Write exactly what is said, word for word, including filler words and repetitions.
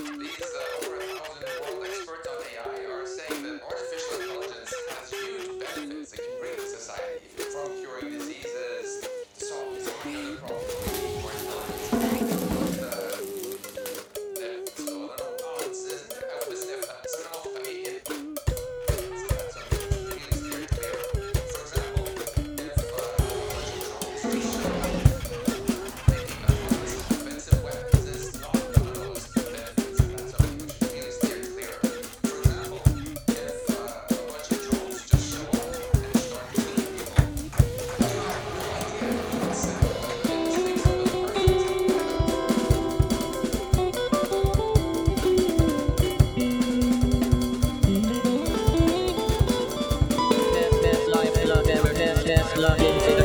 These uh, over a thousand world experts on A I are saying that artificial intelligence has huge benefits it can bring to society, from curing diseases to solving so many other problems. We need more intelligence. But, uh, det, så, I don't know, ja, it's, I would sniff that. So now, I mean, it, it's got some really steer clear. For example, if uh, a bunch of drones just show up making autonomous offensive weapons is not one of those benefits, and that's something we should really steer clear of. For example, if uh, a bunch of drones just show up and start killing people, I have no idea if it's uh, instincts of the perfect. Tesla, Tesla, Tesla, Tesla,